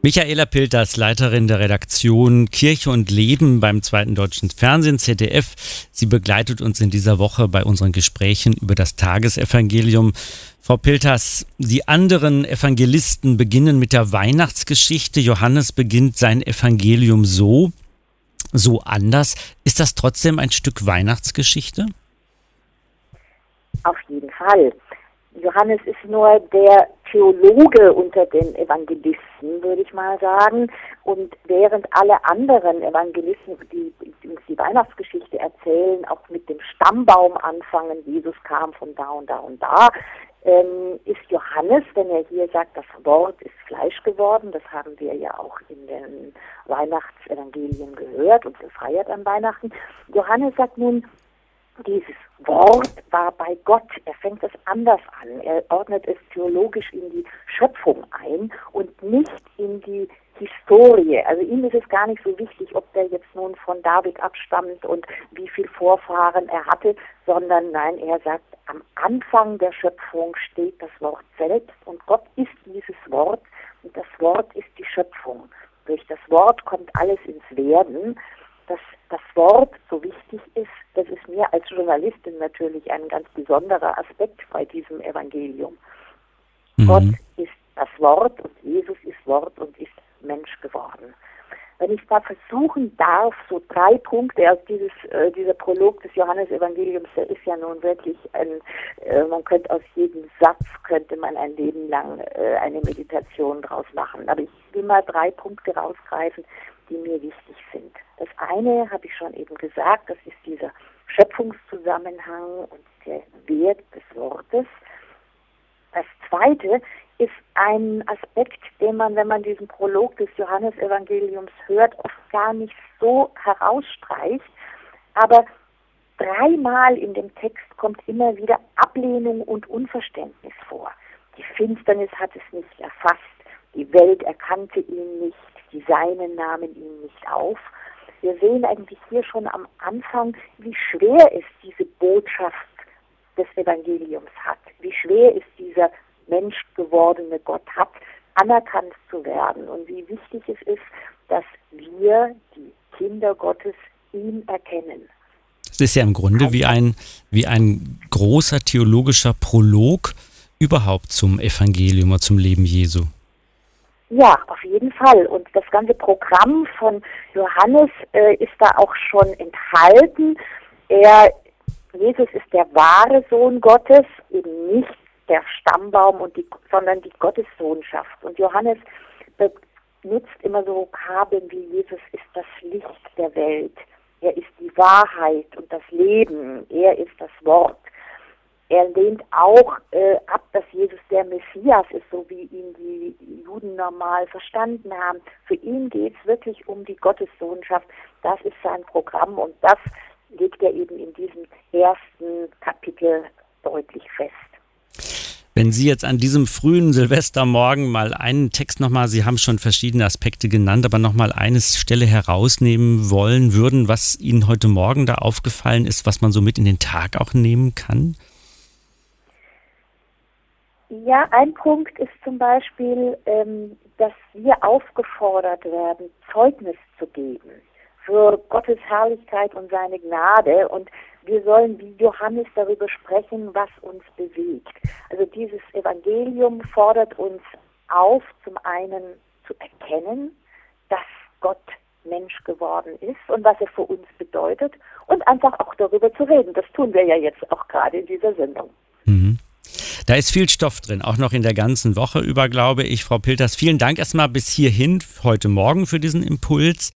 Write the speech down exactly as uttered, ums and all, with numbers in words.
Michaela Pilters, Leiterin der Redaktion Kirche und Leben beim Zweiten Deutschen Fernsehen, Z D F. Sie begleitet uns in dieser Woche bei unseren Gesprächen über das Tagesevangelium. Frau Pilters, die anderen Evangelisten beginnen mit der Weihnachtsgeschichte. Johannes beginnt sein Evangelium so, so anders. Ist das trotzdem ein Stück Weihnachtsgeschichte? Auf jeden Fall. Johannes ist nur der Theologe unter den Evangelisten, würde ich mal sagen. Und während alle anderen Evangelisten, die uns die Weihnachtsgeschichte erzählen, auch mit dem Stammbaum anfangen, Jesus kam von da und da und da, ähm, ist Johannes, wenn er hier sagt, das Wort ist Fleisch geworden, das haben wir ja auch in den Weihnachtsevangelien gehört und gefeiert an Weihnachten. Johannes sagt nun, dieses Wort war bei Gott. Er fängt es anders an. Er ordnet es theologisch in die Schöpfung ein und nicht in die Historie. Also ihm ist es gar nicht so wichtig, ob der jetzt nun von David abstammt und wie viel Vorfahren er hatte, sondern nein, er sagt, am Anfang der Schöpfung steht das Wort selbst und Gott ist dieses Wort und das Wort ist die Schöpfung. Durch das Wort kommt alles ins Werden. Dass das Wort so wichtig ist, das ist mir als Journalistin natürlich ein ganz besonderer Aspekt bei diesem Evangelium. Mhm. Gott ist das Wort und Jesus ist Wort und ist Mensch geworden. Wenn ich da versuchen darf, so drei Punkte, also dieses, äh, dieser Prolog des Johannesevangeliums, der ist ja nun wirklich ein, äh, man könnte aus jedem Satz, könnte man ein Leben lang äh, eine Meditation draus machen. Aber ich will mal drei Punkte rausgreifen, die mir wichtig sind. Das eine habe ich schon eben gesagt, das ist dieser Schöpfungszusammenhang und der Wert des Wortes. Das zweite ist ein Aspekt, den man, wenn man diesen Prolog des Johannesevangeliums hört, oft gar nicht so herausstreicht. Aber dreimal in dem Text kommt immer wieder Ablehnung und Unverständnis vor. Die Finsternis hat es nicht erfasst, die Welt erkannte ihn nicht, die Seinen nahmen ihn nicht auf. Wir sehen eigentlich hier schon am Anfang, wie schwer es diese Botschaft des Evangeliums hat, wie schwer es dieser menschgewordene Gott hat, anerkannt zu werden und wie wichtig es ist, dass wir, die Kinder Gottes, ihn erkennen. Das ist ja im Grunde wie ein, wie ein großer theologischer Prolog überhaupt zum Evangelium oder zum Leben Jesu. Ja, auf jeden Fall. Und das ganze Programm von Johannes äh, ist da auch schon enthalten. Er, Jesus ist der wahre Sohn Gottes, eben nicht der Stammbaum, und die, sondern die Gottessohnschaft. Und Johannes benutzt immer so Vokabeln wie Jesus ist das Licht der Welt. Er ist die Wahrheit und das Leben. Er ist das Wort. Er lehnt auch äh, ab, dass Jesus der Messias ist, so wie ihn die Juden normal verstanden haben. Für ihn geht es wirklich um die Gottessohnschaft. Das ist sein Programm und das legt er eben in diesem ersten Kapitel deutlich fest. Wenn Sie jetzt an diesem frühen Silvestermorgen mal einen Text nochmal, Sie haben schon verschiedene Aspekte genannt, aber nochmal eine Stelle herausnehmen wollen würden, was Ihnen heute Morgen da aufgefallen ist, was man so mit in den Tag auch nehmen kann? Ja, ein Punkt ist zum Beispiel, ähm, dass wir aufgefordert werden, Zeugnis zu geben für Gottes Herrlichkeit und seine Gnade, und wir sollen wie Johannes darüber sprechen, was uns bewegt. Also dieses Evangelium fordert uns auf, zum einen zu erkennen, dass Gott Mensch geworden ist und was er für uns bedeutet, und einfach auch darüber zu reden. Das tun wir ja jetzt auch gerade in dieser Sendung. Mhm. Da ist viel Stoff drin, auch noch in der ganzen Woche über, glaube ich. Frau Pilters, vielen Dank erstmal bis hierhin heute Morgen für diesen Impuls.